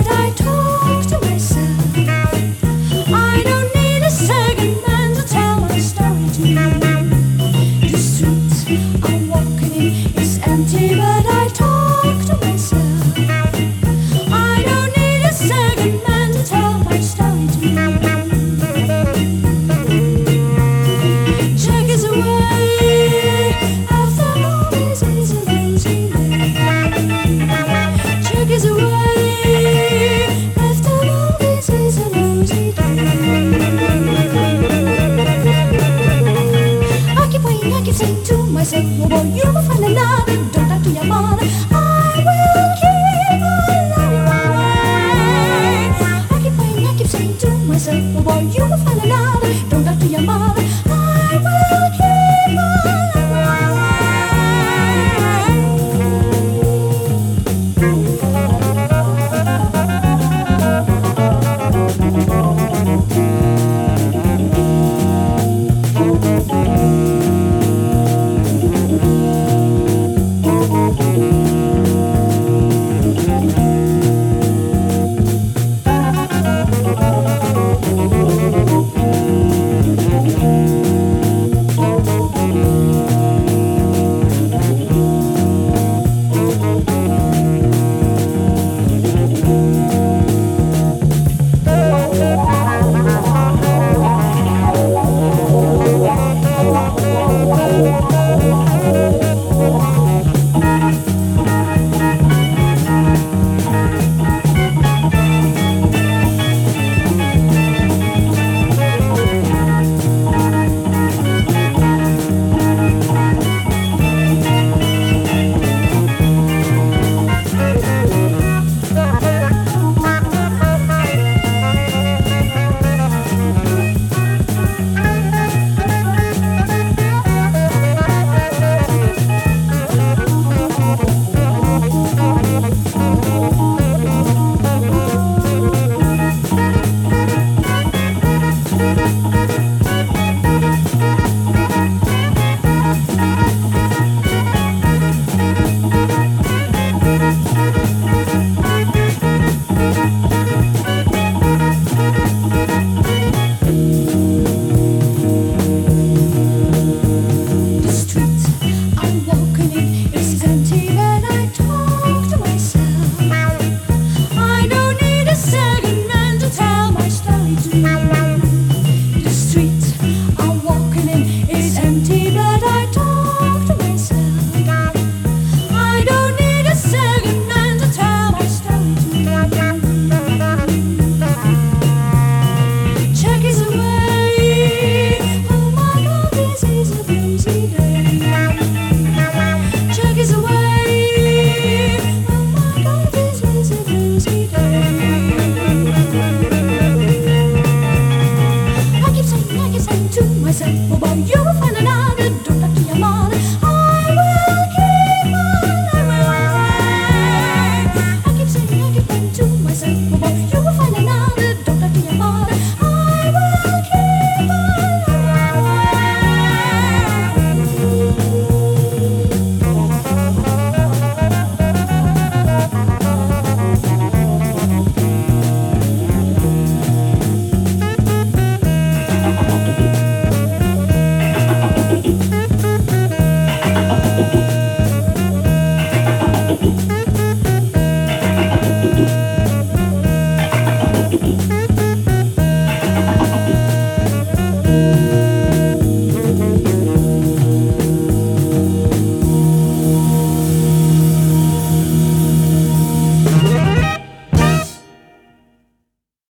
but I talk to myself. I don't need a second man to tell my story to you. The street I'm walking in is empty, but I talk to myself. I don't need a second man to tell my story to you. Check is away after all this is a losing day. Check is away after all this is a losing day. I keep waiting, I keep saying to myself, oh boy, you will find another. Don't talk to your mother. I will keep on away. I keep waiting, I keep saying to myself, oh boy, you will find another. Don't talk to your mother. I will keep on away. I keep saying to myself, oh boy,